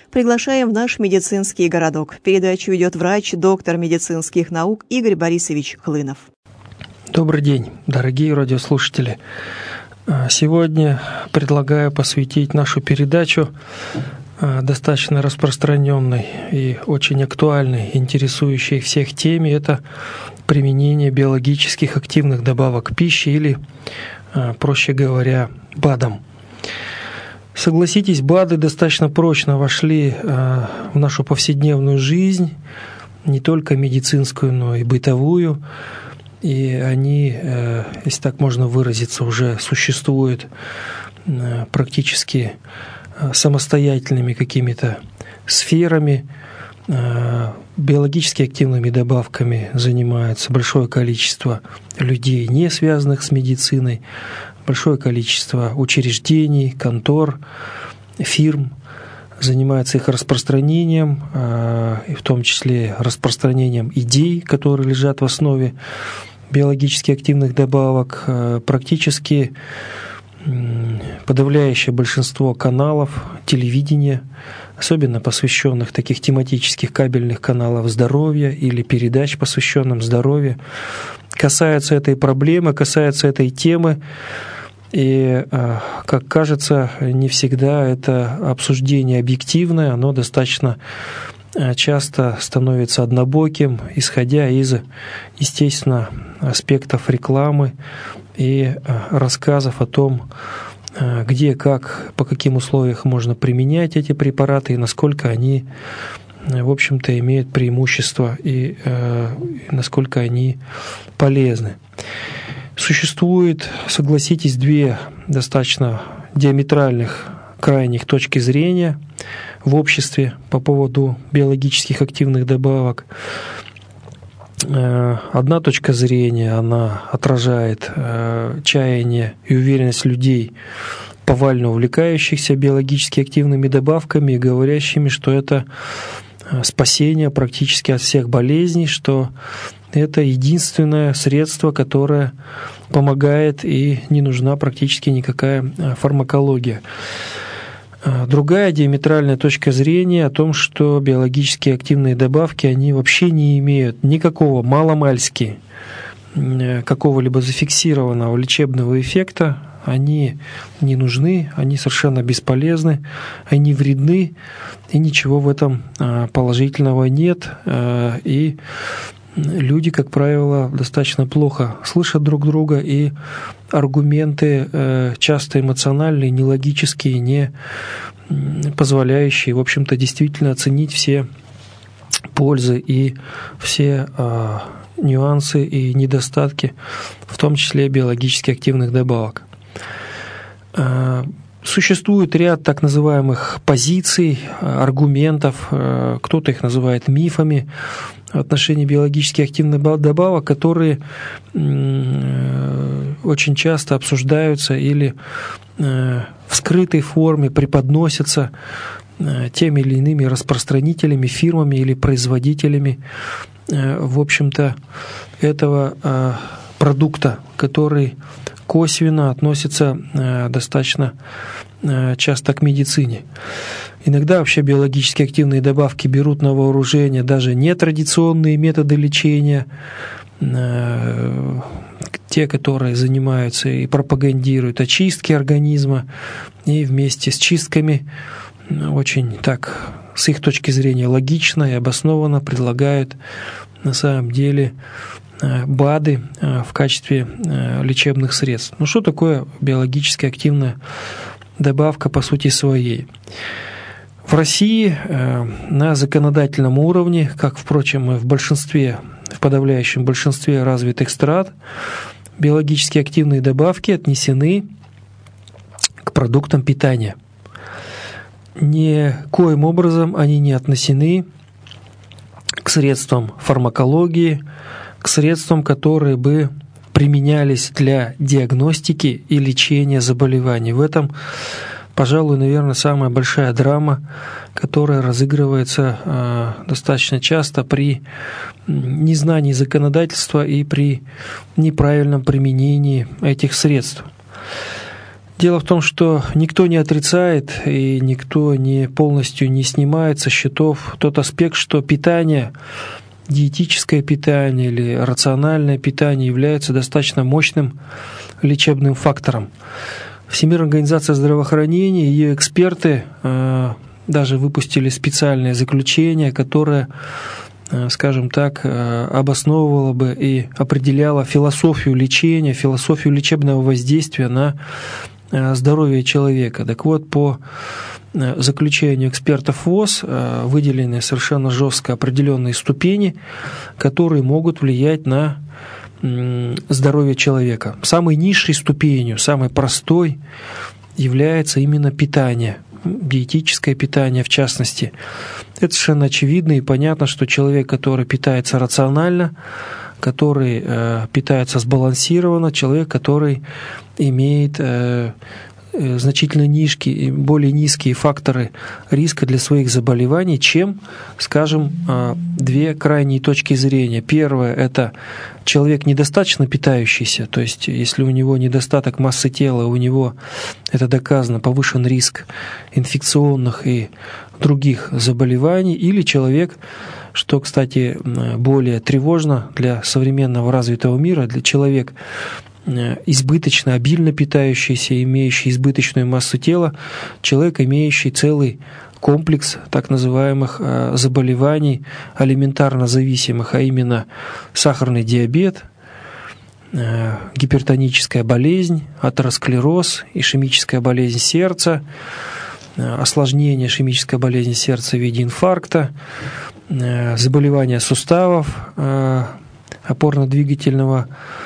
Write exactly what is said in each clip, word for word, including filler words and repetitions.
Приглашаем в наш медицинский городок. Передачу ведет врач, доктор медицинских наук Игорь Борисович Хлынов. Добрый день, дорогие радиослушатели. Сегодня предлагаю посвятить нашу передачу достаточно распространенной и очень актуальной, интересующей всех теме. Это применение биологических активных добавок пищи или, проще говоря, БАДом. Согласитесь, БАДы достаточно прочно вошли в нашу повседневную жизнь, не только медицинскую, но и бытовую. И они, если так можно выразиться, уже существуют практически самостоятельными какими-то сферами. Биологически активными добавками занимается большое количество людей, не связанных с медициной, большое количество учреждений, контор, фирм занимается их распространением, и в том числе распространением идей, которые лежат в основе биологически активных добавок. Практически подавляющее большинство каналов телевидения, особенно посвященных таких тематических кабельных каналов здоровья или передач, посвященных здоровью, касаются этой проблемы, касаются этой темы. И, как кажется, не всегда это обсуждение объективное, оно достаточно часто становится однобоким, исходя из, естественно, аспектов рекламы и рассказов о том, где, как, по каким условиям можно применять эти препараты и насколько они, в общем-то, имеют преимущество и, и насколько они полезны. Существует, согласитесь, две достаточно диаметральных крайних точки зрения в обществе по поводу биологических активных добавок. Одна точка зрения, она отражает чаяние и уверенность людей, повально увлекающихся биологически активными добавками и говорящими, что это спасение практически от всех болезней, что это единственное средство, которое помогает, и не нужна практически никакая фармакология. Другая диаметральная точка зрения о том, что биологически активные добавки, они вообще не имеют никакого маломальски какого-либо зафиксированного лечебного эффекта, они не нужны, они совершенно бесполезны, они вредны, и ничего в этом положительного нет. И люди, как правило, достаточно плохо слышат друг друга, и аргументы часто эмоциональные, нелогические, не позволяющие, в общем-то, действительно оценить все пользы и все нюансы и недостатки, в том числе биологически активных добавок. Существует ряд так называемых позиций, аргументов, кто-то их называет мифами в отношении биологически активных добавок, которые очень часто обсуждаются или в скрытой форме преподносятся теми или иными распространителями, фирмами или производителями, в общем-то, этого продукта, который косвенно относится достаточно часто к медицине. Иногда вообще биологически активные добавки берут на вооружение даже нетрадиционные методы лечения, те, которые занимаются и пропагандируют очистки организма, и вместе с чистками очень так, с их точки зрения, логично и обоснованно предлагают на самом деле БАДы в качестве лечебных средств. Ну что такое биологически активная добавка по сути своей? В России на законодательном уровне, как, впрочем, и в большинстве, в подавляющем большинстве развитых стран, биологически активные добавки отнесены к продуктам питания. Никоим образом они не отнесены к средствам фармакологии, к средствам, которые бы применялись для диагностики и лечения заболеваний. В этом, пожалуй, наверное, самая большая драма, которая разыгрывается э, достаточно часто при незнании законодательства и при неправильном применении этих средств. Дело в том, что никто не отрицает и никто не полностью не снимает со счетов тот аспект, что питание, диетическое питание или рациональное питание является достаточно мощным лечебным фактором. Всемирная организация здравоохранения и ее эксперты э, даже выпустили специальное заключение, которое, э, скажем так, э, обосновывало бы и определяло философию лечения, философию лечебного воздействия на э, здоровье человека. Так вот, по э, заключению экспертов ВОЗ э, выделены совершенно жестко определенные ступени, которые могут влиять на здоровья человека. Самой низшей ступенью, самой простой является именно питание, диетическое питание в частности. Это совершенно очевидно и понятно, что человек, который питается рационально, который э, питается сбалансированно, человек, который имеет э, значительно низкие, более низкие факторы риска для своих заболеваний, чем, скажем, две крайние точки зрения. Первое – это человек недостаточно питающийся, то есть если у него недостаток массы тела, у него, это доказано, повышен риск инфекционных и других заболеваний, или человек, что, кстати, более тревожно для современного развитого мира, для человека, избыточно, обильно питающийся, имеющий избыточную массу тела, человек, имеющий целый комплекс так называемых заболеваний алиментарно зависимых, а именно сахарный диабет, гипертоническая болезнь, атеросклероз, ишемическая болезнь сердца, осложнение ишемической болезни сердца в виде инфаркта, заболевания суставов, опорно-двигательного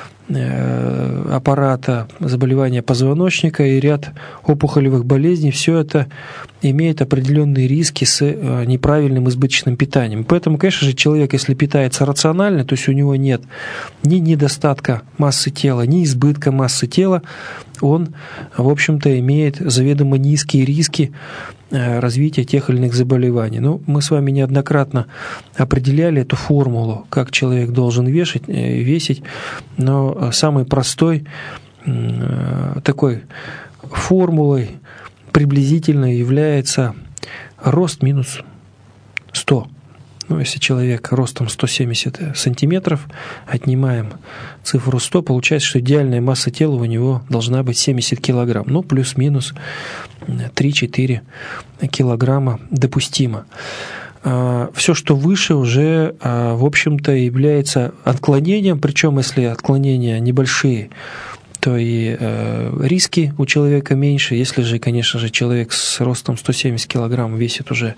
аппарата, заболевания позвоночника и ряд опухолевых болезней. Все это имеет определенные риски с неправильным избыточным питанием. Поэтому, конечно же, человек, если питается рационально, то есть у него нет ни недостатка массы тела, ни избытка массы тела, он, в общем-то, имеет заведомо низкие риски развития тех или иных заболеваний. Ну, мы с вами неоднократно определяли эту формулу, как человек должен вешать, весить, но самой простой такой формулой приблизительно является рост минус сто. Ну, если человек ростом сто семьдесят сантиметров, отнимаем цифру сто, получается, что идеальная масса тела у него должна быть семьдесят килограмм. Ну, плюс-минус три-четыре килограмма допустимо. Все, что выше, уже, в общем-то, является отклонением, причем, если отклонения небольшие, то и риски у человека меньше. Если же, конечно же, человек с ростом сто семьдесят килограмм весит уже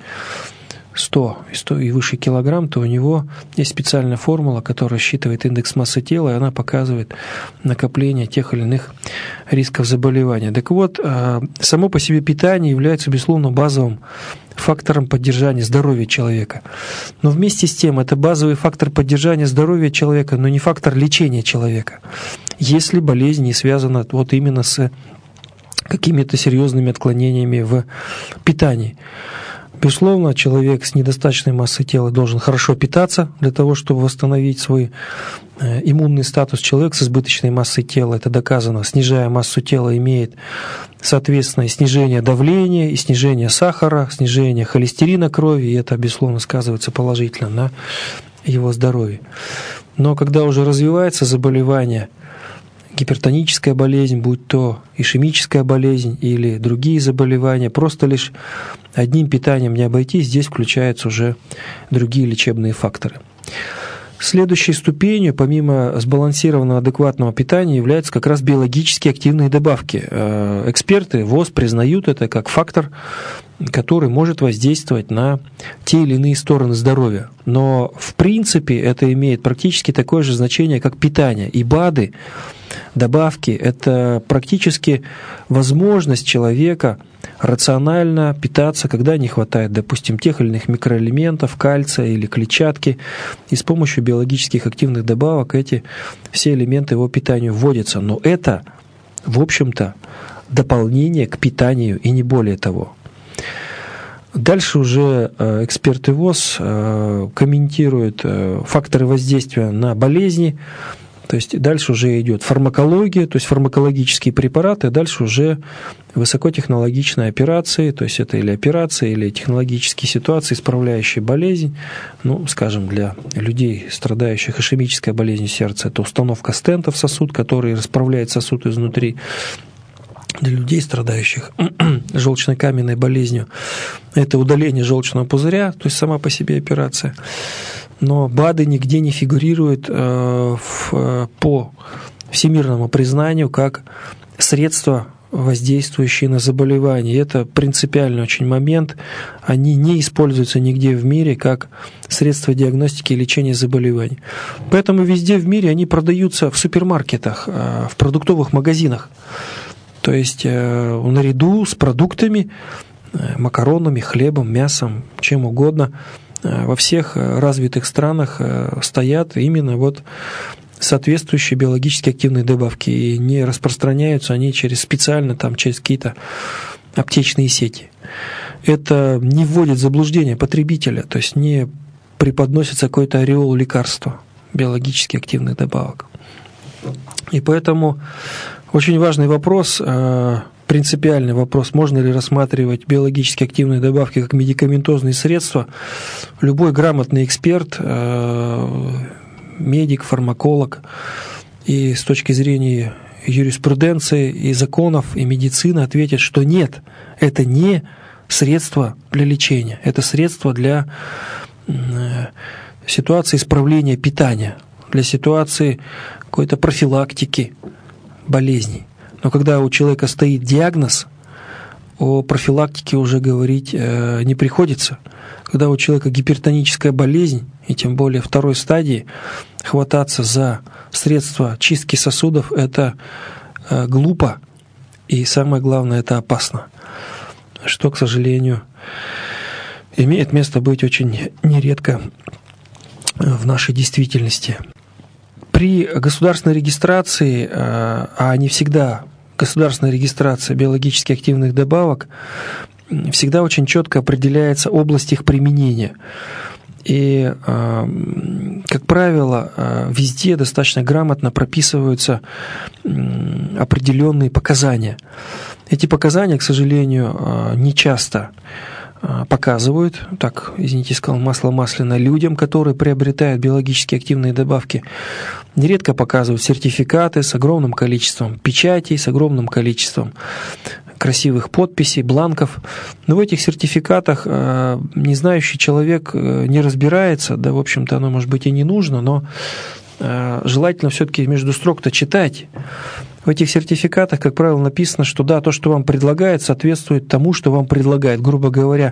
сто, сто и выше килограмм, то у него есть специальная формула, которая считывает индекс массы тела, и она показывает накопление тех или иных рисков заболевания. Так вот, само по себе питание является, безусловно, базовым фактором поддержания здоровья человека. Но вместе с тем, это базовый фактор поддержания здоровья человека, но не фактор лечения человека, если болезнь не связана вот именно с какими-то серьезными отклонениями в питании. Безусловно, человек с недостаточной массой тела должен хорошо питаться для того, чтобы восстановить свой иммунный статус. Человек с избыточной массой тела, это доказано, снижая массу тела, имеет, соответственно, и снижение давления, и снижение сахара, снижение холестерина крови, и это, безусловно, сказывается положительно на его здоровье. Но когда уже развивается заболевание, гипертоническая болезнь, будь то ишемическая болезнь или другие заболевания, просто лишь одним питанием не обойтись, здесь включаются уже другие лечебные факторы. Следующей ступенью, помимо сбалансированного адекватного питания, являются как раз биологически активные добавки. Эксперты ВОЗ признают это как фактор, который может воздействовать на те или иные стороны здоровья. Но в принципе это имеет практически такое же значение, как питание. И БАДы, добавки – это практически возможность человека рационально питаться, когда не хватает, допустим, тех или иных микроэлементов, кальция или клетчатки. И с помощью биологических активных добавок эти все элементы его питанию вводятся. Но это, в общем-то, дополнение к питанию и не более того. Дальше уже эксперты ВОЗ комментируют факторы воздействия на болезни, То есть дальше уже идет фармакология, то есть фармакологические препараты, дальше уже высокотехнологичные операции, то есть это или операции, или технологические ситуации, исправляющие болезнь. Ну, скажем, для людей, страдающих ишемической болезнью сердца, это установка стента в сосуд, который расправляет сосуд изнутри. Для людей, страдающих желчно-каменной болезнью, это удаление желчного пузыря, то есть сама по себе операция. Но БАДы нигде не фигурируют э, в, по всемирному признанию как средства, воздействующие на заболевание. Это принципиальный очень момент. Они не используются нигде в мире как средства диагностики и лечения заболеваний. Поэтому везде в мире они продаются в супермаркетах, э, в продуктовых магазинах. То есть э, наряду с продуктами, э, макаронами, хлебом, мясом, чем угодно, во всех развитых странах стоят именно вот соответствующие биологически активные добавки, и не распространяются они через специально, там, через какие-то аптечные сети. Это не вводит в заблуждение потребителя, то есть не преподносится какой-то ореол лекарства, биологически активных добавок. И поэтому очень важный вопрос, принципиальный вопрос, можно ли рассматривать биологически активные добавки как медикаментозные средства. Любой грамотный эксперт, медик, фармаколог, и с точки зрения юриспруденции, и законов, и медицины ответит, что нет, это не средство для лечения, это средство для ситуации исправления питания, для ситуации какой-то профилактики болезней. Но когда у человека стоит диагноз, о профилактике уже говорить э, не приходится. Когда у человека гипертоническая болезнь, и тем более второй стадии, хвататься за средства чистки сосудов – это э, глупо, и самое главное – это опасно, что, к сожалению, имеет место быть очень нередко в нашей действительности. При государственной регистрации, а не всегда государственная регистрация биологически активных добавок, всегда очень четко определяется область их применения. И, как правило, везде достаточно грамотно прописываются определенные показания. Эти показания, к сожалению, не часто показывают, так, извините, сказал, масло масляное, людям, которые приобретают биологически активные добавки, нередко показывают сертификаты с огромным количеством печатей, с огромным количеством красивых подписей, бланков. Но в этих сертификатах э, не знающий человек э, не разбирается, да, в общем-то, оно, может быть, и не нужно, но э, желательно все-таки между строк-то читать. В этих сертификатах, как правило, написано, что да, то, что вам предлагают, соответствует тому, что вам предлагают. Грубо говоря,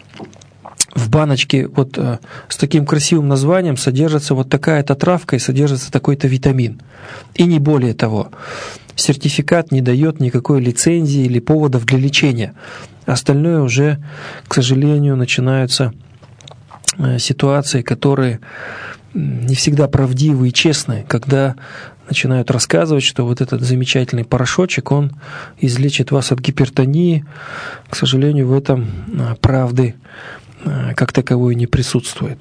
в баночке вот э, с таким красивым названием содержится вот такая-то травка и содержится такой-то витамин. И не более того. Сертификат не дает никакой лицензии или поводов для лечения. Остальное уже, к сожалению, начинаются э, ситуации, которые не всегда правдивы и честны, когда начинают рассказывать, что вот этот замечательный порошочек, он излечит вас от гипертонии. К сожалению, в этом правды как таковой не присутствует.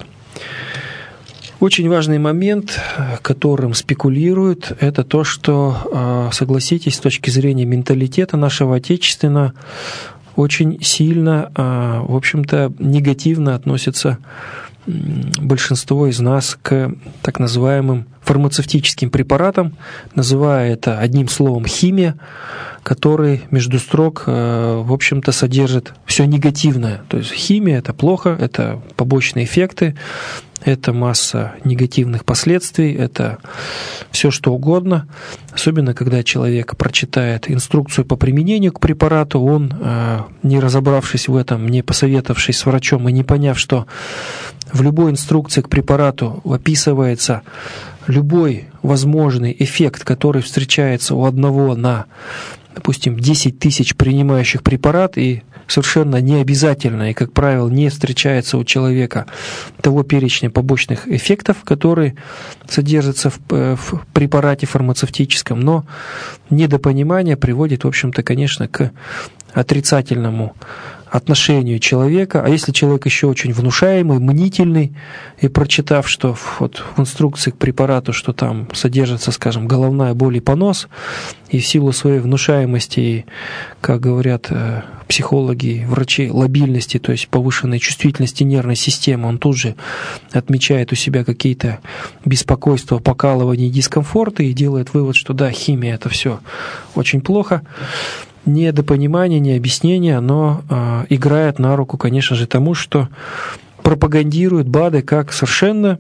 Очень важный момент, которым спекулируют, это то, что, согласитесь, с точки зрения менталитета нашего отечественного, очень сильно, в общем-то, негативно относится большинство из нас к так называемым фармацевтическим препаратам, называя это одним словом химия, который между строк, в общем-то, содержит все негативное. То есть химия – это плохо, это побочные эффекты, это масса негативных последствий, это все что угодно. Особенно, когда человек прочитает инструкцию по применению к препарату, он, не разобравшись в этом, не посоветовавшись с врачом и не поняв, что в любой инструкции к препарату описывается любой возможный эффект, который встречается у одного на, допустим, десять тысяч принимающих препарат, и совершенно не обязательно, и, как правило, не встречается у человека того перечня побочных эффектов, которые содержатся в, в препарате фармацевтическом, но недопонимание приводит, в общем-то, конечно, к отрицательному отношению человека, а если человек еще очень внушаемый, мнительный, и прочитав, что вот в инструкции к препарату, что там содержится, скажем, головная боль и понос, и в силу своей внушаемости, и, как говорят психологи, врачи, лабильности, то есть повышенной чувствительности нервной системы, он тут же отмечает у себя какие-то беспокойства, покалывания и дискомфорты и делает вывод, что да, химия – это все очень плохо. Недопонимание, не объяснение, оно э, играет на руку, конечно же, тому, что пропагандирует БАДы как совершенно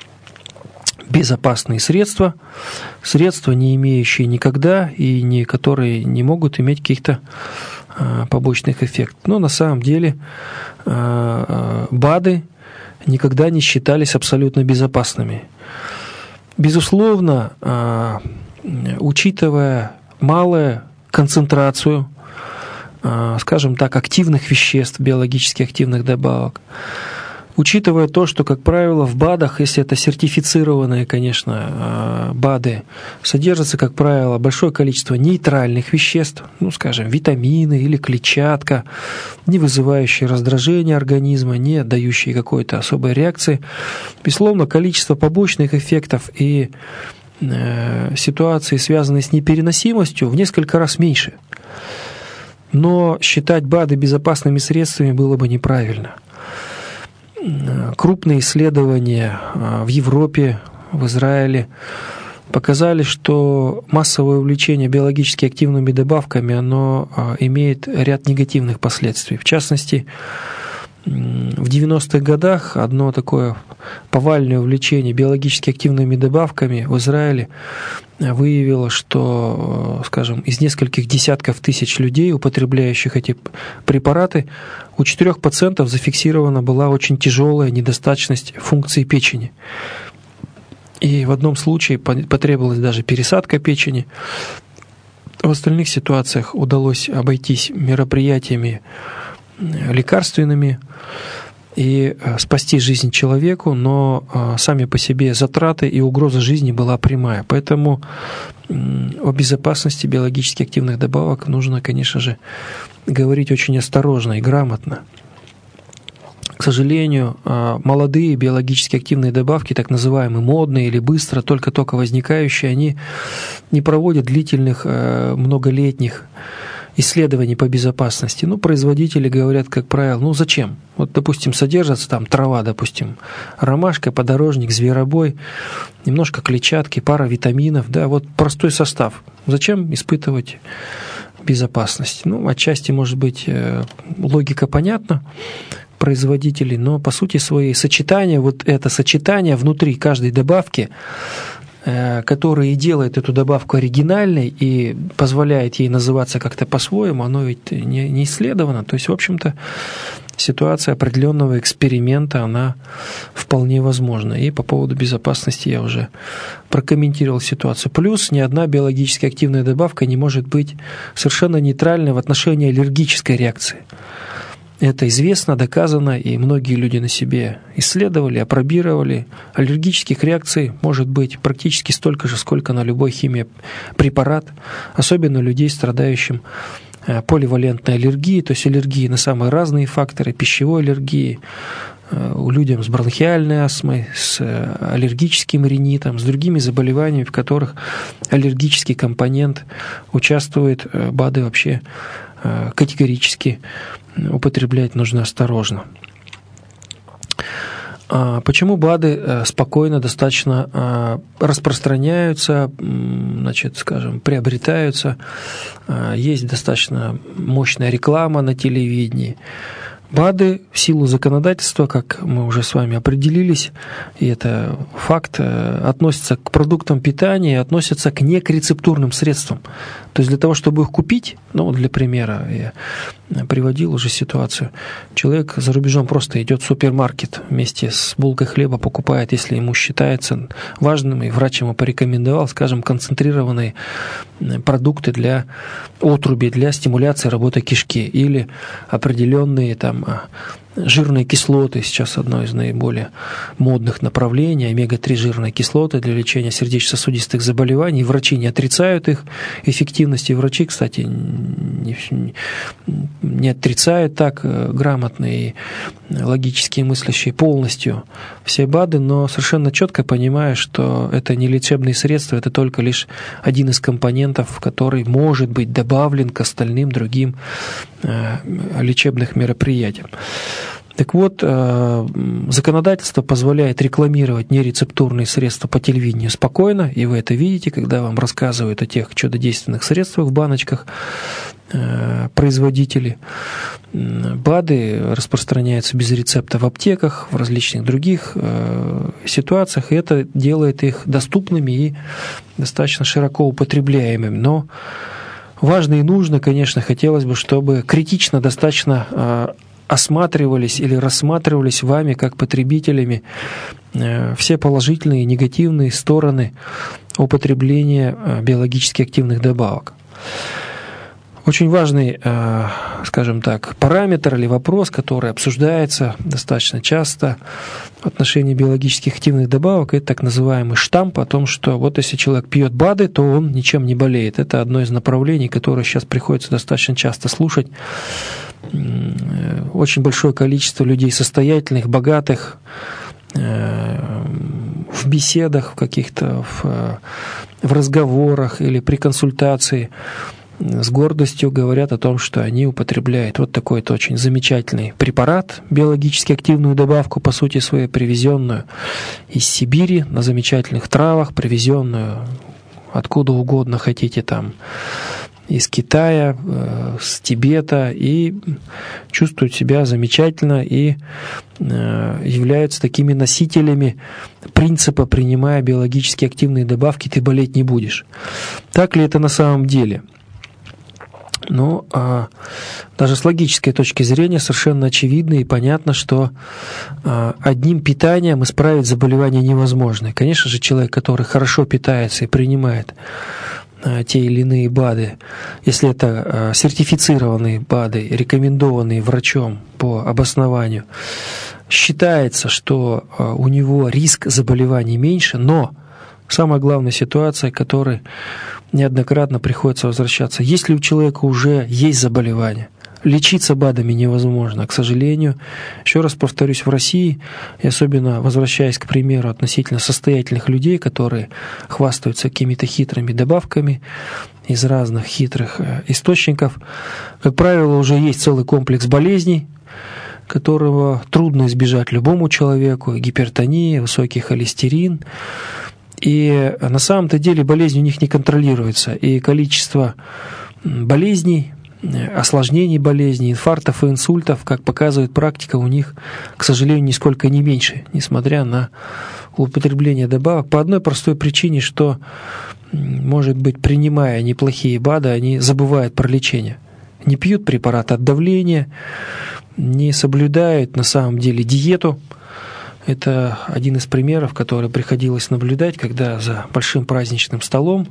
безопасные средства, средства, не имеющие никогда и не, которые не могут иметь каких-то э, побочных эффектов. Но на самом деле э, БАДы никогда не считались абсолютно безопасными. Безусловно, э, учитывая малое концентрацию, скажем так, активных веществ, биологически активных добавок. Учитывая то, что, как правило, в БАДах, если это сертифицированные, конечно, БАДы, содержится, как правило, большое количество нейтральных веществ, ну, скажем, витамины или клетчатка, не вызывающие раздражения организма, не дающие какой-то особой реакции. Безусловно, количество побочных эффектов и ситуации, связанные с непереносимостью, в несколько раз меньше. Но считать БАДы безопасными средствами было бы неправильно. Крупные исследования в Европе, в Израиле показали, что массовое увлечение биологически активными добавками, оно имеет ряд негативных последствий. В частности, в девяностых годах одно такое повальное увлечение биологически активными добавками в Израиле выявило, что, скажем, из нескольких десятков тысяч людей, употребляющих эти препараты, у четырёх процентов зафиксирована была очень тяжелая недостаточность функции печени. И в одном случае потребовалась даже пересадка печени. В остальных ситуациях удалось обойтись мероприятиями лекарственными и спасти жизнь человеку, но сами по себе затраты и угроза жизни была прямая. Поэтому о безопасности биологически активных добавок нужно, конечно же, говорить очень осторожно и грамотно. К сожалению, молодые биологически активные добавки, так называемые модные или быстро, только-только возникающие, они не проводят длительных, многолетних исследований по безопасности. Ну, производители говорят, как правило, ну зачем? Вот, допустим, содержится там трава, допустим, ромашка, подорожник, зверобой, немножко клетчатки, пара витаминов, да, вот простой состав. Зачем испытывать безопасность? Ну, отчасти, может быть, логика понятна производителей, но по сути своей сочетание, вот это сочетание внутри каждой добавки, который и делает эту добавку оригинальной и позволяет ей называться как-то по-своему, оно ведь не, не исследовано. То есть, в общем-то, ситуация определенного эксперимента, она вполне возможна. И по поводу безопасности я уже прокомментировал ситуацию. Плюс ни одна биологически активная добавка не может быть совершенно нейтральной в отношении аллергической реакции. Это известно, доказано, и многие люди на себе исследовали, опробировали. Аллергических реакций может быть практически столько же, сколько на любой химиопрепарат, особенно у людей, страдающих поливалентной аллергией, то есть аллергии на самые разные факторы, пищевой аллергии, у людей с бронхиальной астмой, с аллергическим ринитом, с другими заболеваниями, в которых аллергический компонент участвует, БАДы вообще категорически употреблять нужно осторожно. Почему БАДы спокойно достаточно распространяются, значит, скажем, приобретаются? Есть достаточно мощная реклама на телевидении. БАДы в силу законодательства, как мы уже с вами определились, и это факт, относятся к продуктам питания, относятся к некоррецептурным средствам. То есть для того, чтобы их купить, ну, для примера, я приводил уже ситуацию, человек за рубежом просто идет в супермаркет вместе с булкой хлеба, покупает, если ему считается важным, и врач ему порекомендовал, скажем, концентрированные продукты для отруби, для стимуляции работы кишки, или определенные там Жирные кислоты сейчас одно из наиболее модных направлений. омега три жирные кислоты для лечения сердечно-сосудистых заболеваний. Врачи не отрицают их эффективности. Врачи, кстати, не, не отрицают так грамотные и логически мыслящие полностью все БАДы, но совершенно четко понимая, что это не лечебные средства, это только лишь один из компонентов, который может быть добавлен к остальным другим э, лечебным мероприятиям. Так вот, законодательство позволяет рекламировать нерецептурные средства по телевидению спокойно, и вы это видите, когда вам рассказывают о тех чудодейственных средствах в баночках производители. БАДы распространяются без рецепта в аптеках, в различных других ситуациях, и это делает их доступными и достаточно широко употребляемыми. Но важно и нужно, конечно, хотелось бы, чтобы критично достаточно осматривались или рассматривались вами как потребителями все положительные и негативные стороны употребления биологически активных добавок. Очень важный, скажем так, параметр или вопрос, который обсуждается достаточно часто в отношении биологически активных добавок, это так называемый штамп о том, что вот если человек пьет БАДы, то он ничем не болеет. Это одно из направлений, которое сейчас приходится достаточно часто слушать. Очень большое количество людей состоятельных, богатых, в беседах в каких-то, в, в разговорах или при консультации с гордостью говорят о том, что они употребляют вот такой-то очень замечательный препарат, биологически активную добавку, по сути своей, привезенную из Сибири на замечательных травах, привезенную откуда угодно хотите, там, из Китая, с Тибета, и чувствуют себя замечательно и являются такими носителями принципа: принимая биологически активные добавки, ты болеть не будешь. Так ли это на самом деле? Ну, а, даже с логической точки зрения совершенно очевидно и понятно, что а, одним питанием исправить заболевание невозможно. Конечно же, человек, который хорошо питается и принимает а, те или иные БАДы, если это а, сертифицированные БАДы, рекомендованные врачом по обоснованию, считается, что а, у него риск заболеваний меньше, но самая главная ситуация, к которой неоднократно приходится возвращаться: если у человека уже есть заболевание, лечиться БАДами невозможно. К сожалению, еще раз повторюсь, в России, и особенно возвращаясь к примеру относительно состоятельных людей, которые хвастаются какими-то хитрыми добавками из разных хитрых источников, как правило, уже есть целый комплекс болезней, которого трудно избежать любому человеку: гипертония, высокий холестерин. И на самом-то деле болезнь у них не контролируется, и количество болезней, осложнений болезней, инфарктов и инсультов, как показывает практика, у них, к сожалению, нисколько не меньше, несмотря на употребление добавок, по одной простой причине, что, может быть, принимая неплохие БАДы, они забывают про лечение. Не пьют препараты от давления, не соблюдают на самом деле диету. Это один из примеров, который приходилось наблюдать, когда за большим праздничным столом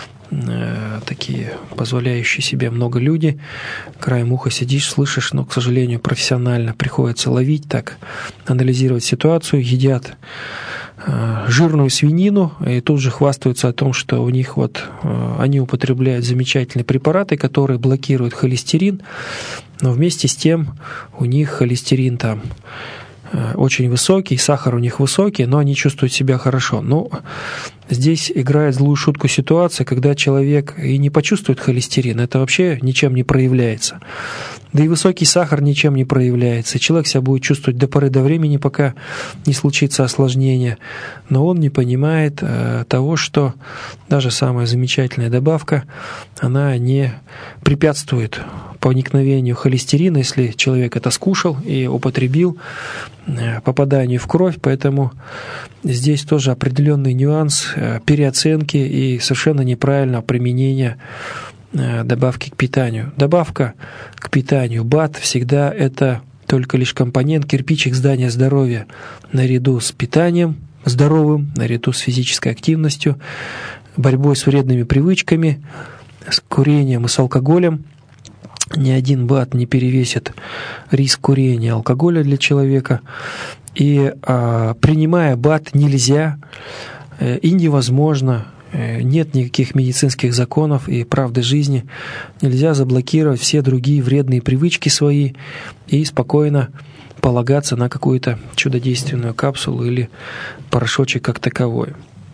э, такие позволяющие себе много люди, краем уха сидишь, слышишь, но, к сожалению, профессионально приходится ловить, так анализировать ситуацию, едят э, жирную свинину и тут же хвастаются о том, что у них вот э, они употребляют замечательные препараты, которые блокируют холестерин, но вместе с тем у них холестерин там очень высокий, сахар у них высокий, но они чувствуют себя хорошо. Но здесь играет злую шутку ситуация, когда человек и не почувствует холестерин, это вообще ничем не проявляется. Да и высокий сахар ничем не проявляется. Человек себя будет чувствовать до поры до времени, пока не случится осложнение. Но он не понимает э, того, что даже самая замечательная добавка, она не препятствует проникновению холестерина, если человек это скушал и употребил, э, попаданию в кровь. Поэтому здесь тоже определенный нюанс э, переоценки и совершенно неправильного применения добавки к питанию. Добавка к питанию, БАД, всегда это только лишь компонент, кирпичик здания здоровья, наряду с питанием здоровым, наряду с физической активностью, борьбой с вредными привычками, с курением и с алкоголем. ни один БАД не перевесит риск курения алкоголя для человека. И а, принимая БАД нельзя и невозможно, нет никаких медицинских законов и правды жизни, нельзя заблокировать все другие вредные привычки свои и спокойно полагаться на какую-то чудодейственную капсулу или порошочек как таковой.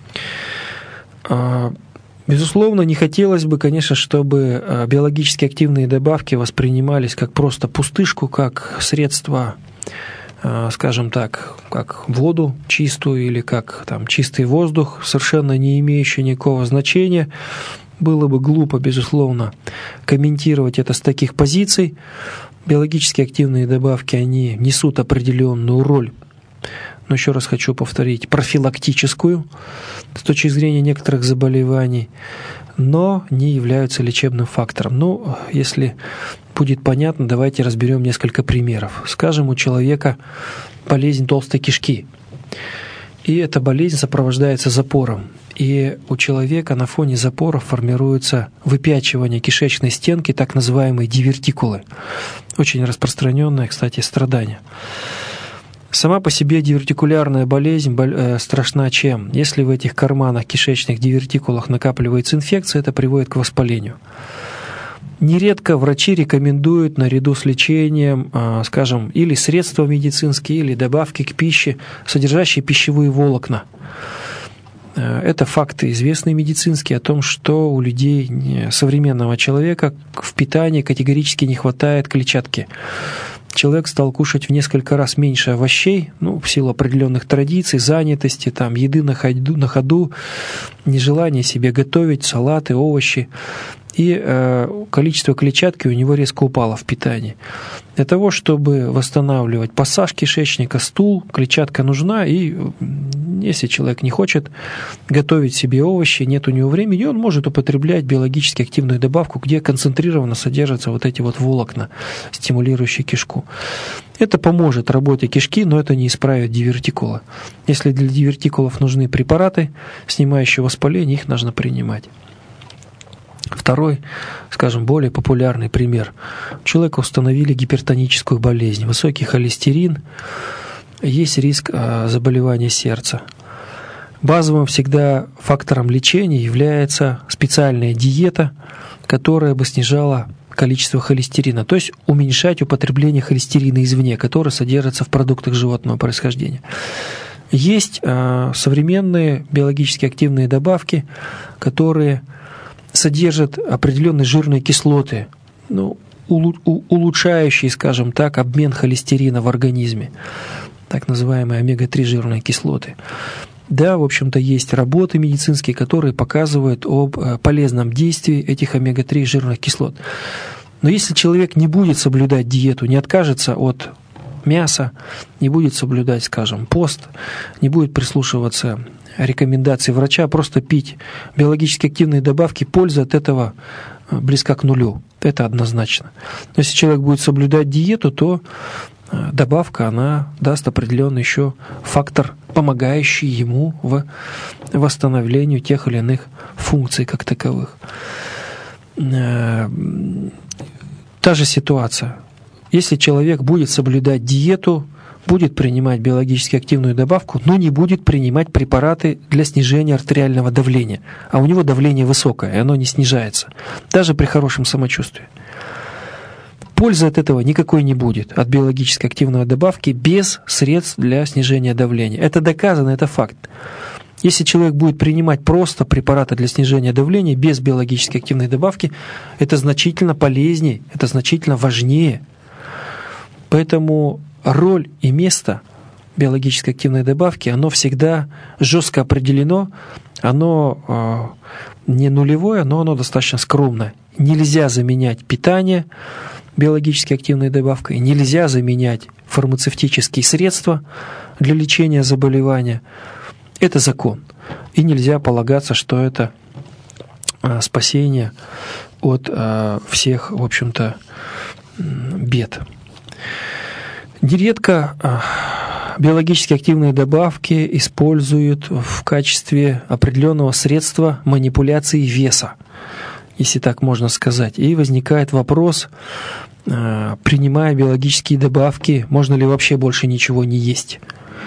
Безусловно, не хотелось бы, конечно, чтобы биологически активные добавки воспринимались как просто пустышку, как средство, скажем так, как воду чистую или как там, чистый воздух, совершенно не имеющий никакого значения. Было бы глупо, безусловно, комментировать это с таких позиций. Биологически активные добавки, они несут определенную роль, но еще раз хочу повторить, профилактическую с точки зрения некоторых заболеваний, но не являются лечебным фактором. Ну, если будет понятно, давайте разберем несколько примеров. Скажем, у человека болезнь толстой кишки, и эта болезнь сопровождается запором. И у человека на фоне запоров формируется выпячивание кишечной стенки, так называемые дивертикулы. Очень распространенное, кстати, страдание. Сама по себе дивертикулярная болезнь страшна чем? Если в этих карманах кишечных дивертикулах накапливается инфекция, это приводит к воспалению. Нередко врачи рекомендуют наряду с лечением, скажем, или средства медицинские, или добавки к пище, содержащие пищевые волокна. Это факты известные медицинские о том, что у людей, современного человека, в питании категорически не хватает клетчатки. Человек стал кушать в несколько раз меньше овощей, ну, в силу определенных традиций, занятости, там, еды на ходу, на ходу, нежелание себе готовить, салаты, овощи. И э, количество клетчатки у него резко упало в питании. Для того, чтобы восстанавливать пассаж кишечника, стул, клетчатка нужна, и если человек не хочет готовить себе овощи, нет у него времени, он может употреблять биологически активную добавку, где концентрированно содержатся вот эти вот волокна, стимулирующие кишку. Это поможет работе кишки, но это не исправит дивертикулы. Если для дивертикулов нужны препараты, снимающие воспаление, их нужно принимать. Второй, скажем, более популярный пример. У человека установили гипертоническую болезнь, высокий холестерин, есть риск заболевания сердца. Базовым всегда фактором лечения является специальная диета, которая бы снижала количество холестерина, то есть уменьшать употребление холестерина извне, который содержится в продуктах животного происхождения. Есть современные биологически активные добавки, которые содержат определенные жирные кислоты, ну, улучшающие, скажем так, обмен холестерина в организме, так называемые омега три жирные кислоты. Да, в общем-то, есть работы медицинские, которые показывают об полезном действии этих омега три жирных кислот. Но если человек не будет соблюдать диету, не откажется от мяса, не будет соблюдать, скажем, пост, не будет прислушиваться рекомендации врача, просто пить биологически активные добавки, польза от этого близка к нулю. Это однозначно. Но если человек будет соблюдать диету, то добавка, она даст определенный еще фактор, помогающий ему в восстановлению тех или иных функций как таковых. Та же ситуация. Если человек будет соблюдать диету, будет принимать биологически активную добавку, но не будет принимать препараты для снижения артериального давления, а у него давление высокое, и оно не снижается, даже при хорошем самочувствии. Пользы от этого никакой не будет, от биологически активной добавки без средств для снижения давления. Это доказано, это факт. Если человек будет принимать просто препараты для снижения давления без биологически активной добавки, это значительно полезнее, это значительно важнее. Поэтому роль и место биологически активной добавки, оно всегда жестко определено, оно э, не нулевое, но оно достаточно скромное. Нельзя заменять питание биологически активной добавкой, нельзя заменять фармацевтические средства для лечения заболевания. Это закон. И нельзя полагаться, что это э, спасение от э, всех, в общем-то, бед. Нередко биологически активные добавки используют в качестве определенного средства манипуляции веса. если так можно сказать. И возникает вопрос, принимая биологические добавки, можно ли вообще больше ничего не есть?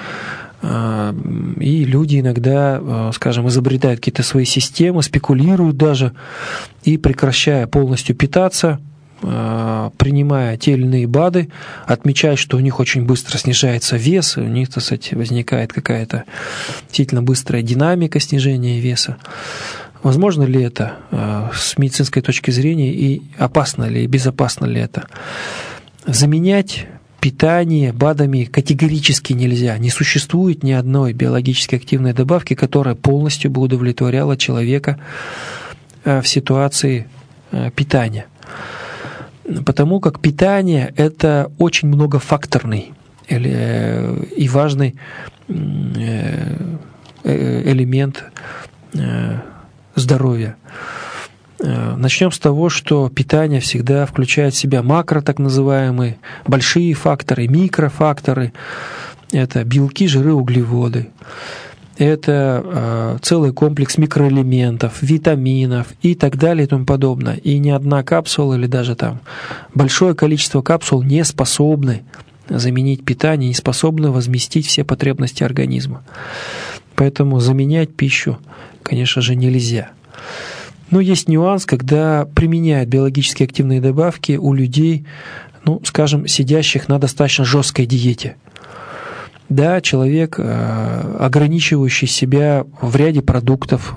И люди иногда, скажем, изобретают какие-то свои системы, спекулируют даже, и прекращая полностью питаться, принимая те или иные БАДы, отмечают, что у них очень быстро снижается вес, у них, так сказать, возникает какая-то действительно быстрая динамика снижения веса. Возможно ли это с медицинской точки зрения и опасно ли, и безопасно ли это? Заменять питание БАДами категорически нельзя. Не существует ни одной биологически активной добавки, которая полностью бы удовлетворяла человека в ситуации питания. Потому как питание – это очень многофакторный и важный элемент здоровья. Начнем с того, что питание всегда включает в себя макро, так называемые, большие факторы, микрофакторы. Это белки, жиры, углеводы. Это э, целый комплекс микроэлементов, витаминов и так далее и тому подобное. И ни одна капсула или даже там большое количество капсул не способны заменить питание, не способны возместить все потребности организма. Поэтому заменять пищу, конечно же, нельзя. Но есть нюанс, когда применяют биологически активные добавки у людей, ну, скажем, сидящих на достаточно жесткой диете. Да, человек, ограничивающий себя в ряде продуктов,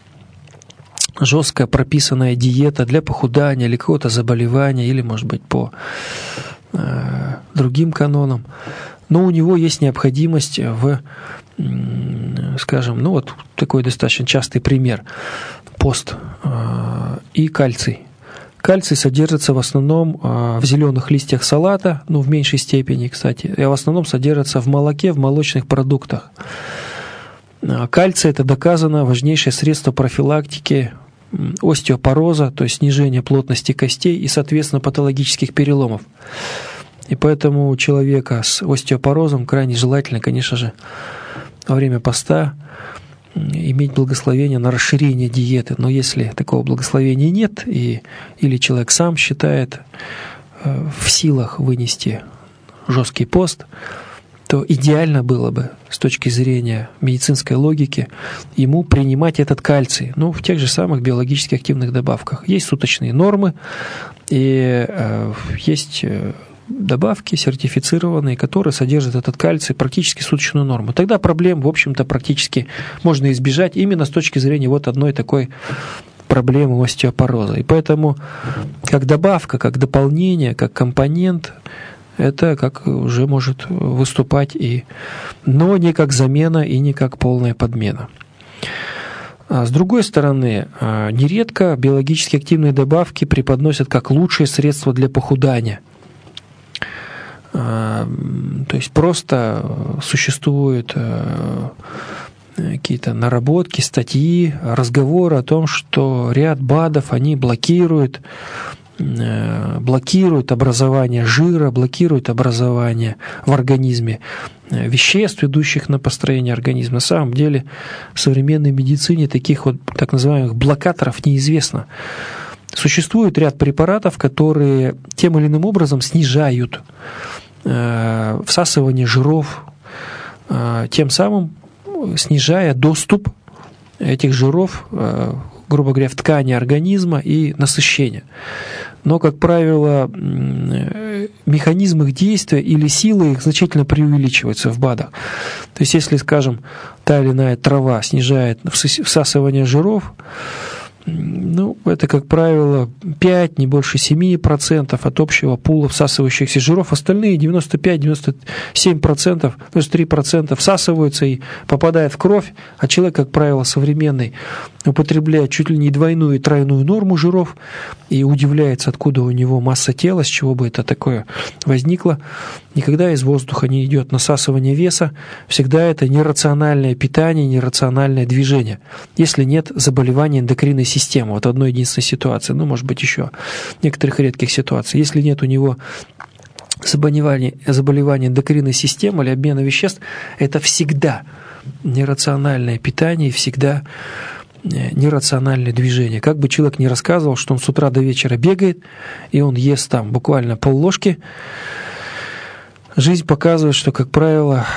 жесткая прописанная диета для похудания или какого-то заболевания, или, может быть, по другим канонам, но у него есть необходимость в, скажем, ну вот такой достаточно частый пример – пост и кальций. Кальций содержится в основном в зеленых листьях салата, ну, в меньшей степени, кстати, и в основном содержится в молоке, в молочных продуктах. Кальций – это доказано важнейшее средство профилактики остеопороза, то есть снижения плотности костей и, соответственно, патологических переломов. И поэтому у человека с остеопорозом крайне желательно, конечно же, во время поста иметь благословение на расширение диеты. Но если такого благословения нет, и, или человек сам считает э, в силах вынести жесткий пост, то идеально было бы с точки зрения медицинской логики ему принимать этот кальций, ну, в тех же самых биологически активных добавках. Есть суточные нормы, и э, есть э, добавки сертифицированные, которые содержат этот кальций практически суточную норму. Тогда проблем, в общем-то, практически можно избежать именно с точки зрения вот одной такой проблемы остеопороза. И поэтому как добавка, как дополнение, как компонент, это как уже может выступать, и, но не как замена и не как полная подмена. А с другой стороны, нередко биологически активные добавки преподносят как лучшее средство для похудания. То есть просто существуют какие-то наработки, статьи, разговоры о том, что ряд БАДов, они блокируют, блокируют образование жира, блокируют образование в организме веществ, идущих на построение организма. На самом деле в современной медицине таких вот так называемых блокаторов неизвестно. Существует ряд препаратов, которые тем или иным образом снижают всасывание жиров, тем самым снижая доступ этих жиров, грубо говоря, в ткани организма и насыщение. Но, как правило, механизм их действия или силы их значительно преувеличиваются в БАДах. То есть, если, скажем, та или иная трава снижает всасывание жиров, ну, это, как правило, пять, не больше семи процентов от общего пула всасывающихся жиров. Остальные девяносто пять - девяносто семь процентов, девяносто три процента всасываются и попадают в кровь, а человек, как правило, современный, употребляет чуть ли не двойную и тройную норму жиров и удивляется, откуда у него масса тела, с чего бы это такое возникло. Никогда из воздуха не идет насасывание веса, всегда это нерациональное питание, нерациональное движение, если нет заболевания эндокринной системы. Вот одной единственной ситуации, ну, может быть, еще некоторых редких ситуаций. Если нет у него заболевания, заболевания эндокринной системы или обмена веществ, это всегда нерациональное питание, всегда нерациональные движения. Как бы человек ни рассказывал, что он с утра до вечера бегает, и он ест там буквально полложки, жизнь показывает, что, как правило,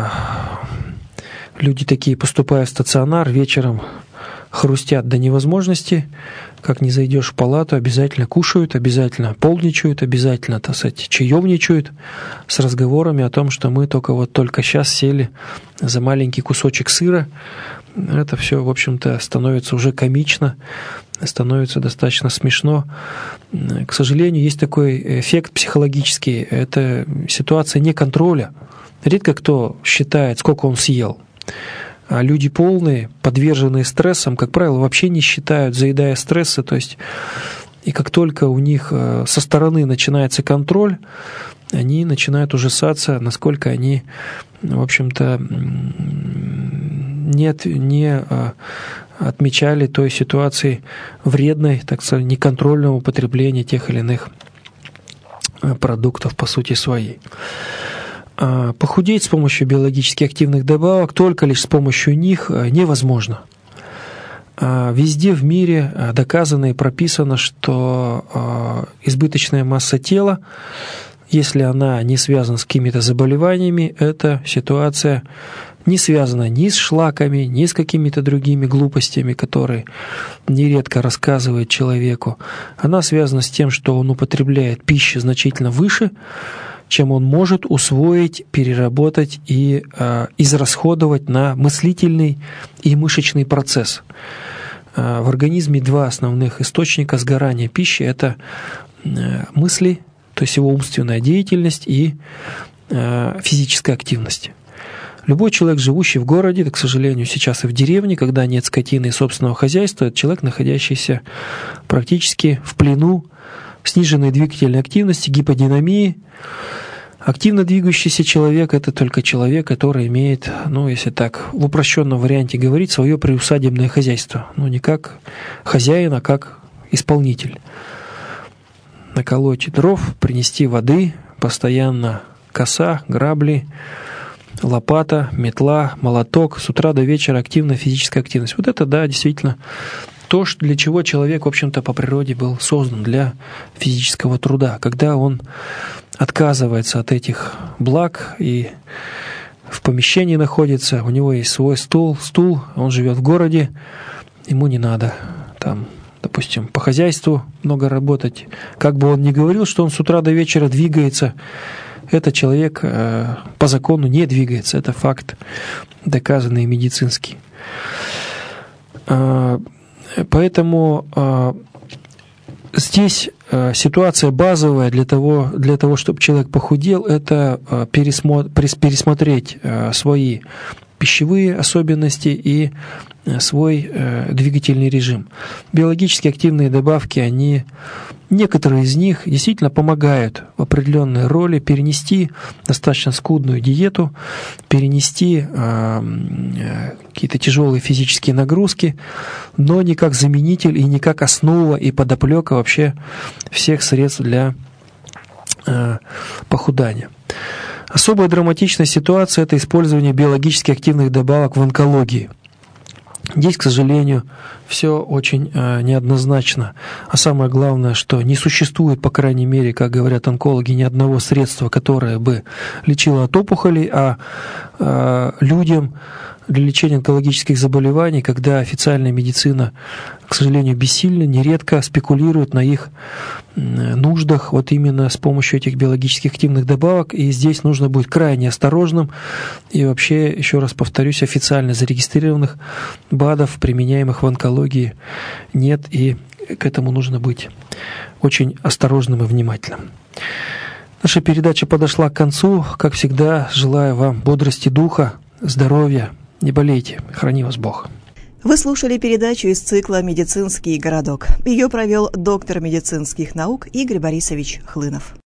люди такие, поступая в стационар, вечером хрустят до невозможности. Как не зайдешь в палату, обязательно кушают, обязательно полдничают, обязательно, так сказать, чаевничают с разговорами о том, что мы только вот только сейчас сели за маленький кусочек сыра. Это все, в общем-то, становится уже комично, становится достаточно смешно. К сожалению, есть такой эффект психологический. Это ситуация неконтроля. Редко кто считает, сколько он съел. А люди полные, подверженные стрессам, как правило, вообще не считают, заедая стрессы. То есть, и как только у них со стороны начинается контроль, они начинают ужасаться, насколько они, в общем-то, не, не отмечали той ситуации вредной, так сказать, неконтрольного употребления тех или иных продуктов по сути своей. Похудеть с помощью биологически активных добавок только лишь с помощью них невозможно. Везде в мире доказано и прописано, что избыточная масса тела, если она не связана с какими-то заболеваниями, эта ситуация не связана ни с шлаками, ни с какими-то другими глупостями, которые нередко рассказывают человеку. Она связана с тем, что он употребляет пищи значительно выше, чем он может усвоить, переработать и э, израсходовать на мыслительный и мышечный процесс. Э, в организме два основных источника сгорания пищи – это э, мысли, то есть его умственная деятельность и э, физическая активность. Любой человек, живущий в городе, да, к сожалению, сейчас и в деревне, когда нет скотины и собственного хозяйства, это человек, находящийся практически в плену сниженной двигательной активности, гиподинамии. Активно двигающийся человек – это только человек, который имеет, ну, если так в упрощенном варианте говорить, свое приусадебное хозяйство. Ну, не как хозяин, а как исполнитель. Наколоть дров, принести воды, постоянно коса, грабли, лопата, метла, молоток, с утра до вечера активная физическая активность. Вот это, да, действительно то, для чего человек, в общем-то, по природе был создан, для физического труда. Когда он отказывается от этих благ и в помещении находится, у него есть свой стул, стул, он живет в городе, ему не надо там, допустим, по хозяйству много работать. Как бы он ни говорил, что он с утра до вечера двигается, этот человек э, по закону не двигается. Это факт, доказанный медицинский. Э, поэтому э, здесь э, ситуация базовая для того, для того, чтобы человек похудел, это э, пересмо- пересмотреть э, свои пищевые особенности и свой э, двигательный режим. Биологически активные добавки, они, некоторые из них действительно помогают в определенной роли перенести достаточно скудную диету, перенести э, какие-то тяжелые физические нагрузки, но не как заменитель и не как основа и подоплека вообще всех средств для э, похудания. Особая драматичная ситуация – это использование биологически активных добавок в онкологии. Здесь, к сожалению, все очень э, неоднозначно. А самое главное, что не существует, по крайней мере, как говорят онкологи, ни одного средства, которое бы лечило от опухолей, а э, людям для лечения онкологических заболеваний, когда официальная медицина, к сожалению, бессильна, нередко спекулирует на их нуждах вот именно с помощью этих биологически активных добавок. И здесь нужно быть крайне осторожным. И вообще, еще раз повторюсь, официально зарегистрированных БАДов, применяемых в онкологии, нет. И к этому нужно быть очень осторожным и внимательным. Наша передача подошла к концу. Как всегда, желаю вам бодрости духа, здоровья. Не болейте, храни вас Бог. Вы слушали передачу из цикла «Медицинский городок». Ее провел доктор медицинских наук Игорь Борисович Хлынов.